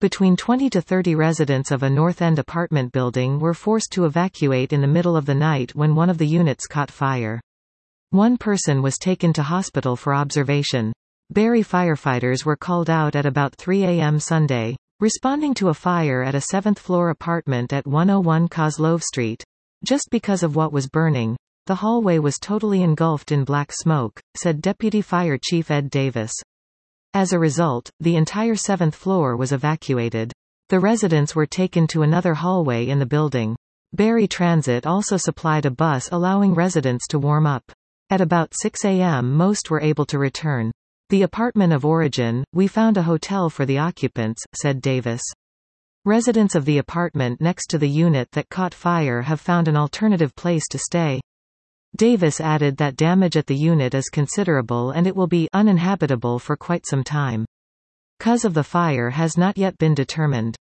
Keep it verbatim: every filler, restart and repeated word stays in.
Between twenty to thirty residents of a North End apartment building were forced to evacuate in the middle of the night when one of the units caught fire. One person was taken to hospital for observation. Barrie firefighters were called out at about three a m Sunday, responding to a fire at a seventh-floor apartment at one oh one Coslove Street. Just because of what was burning, the hallway was totally engulfed in black smoke, said Deputy Fire Chief Ed Davis. As a result, the entire seventh floor was evacuated. The residents were taken to another hallway in the building. Barrie Transit also supplied a bus allowing residents to warm up. At about six a m most were able to return. The apartment of origin, we found a hotel for the occupants, said Davis. Residents of the apartment next to the unit that caught fire have found an alternative place to stay. Davis added that damage at the unit is considerable and it will be uninhabitable for quite some time. Cause of the fire has not yet been determined.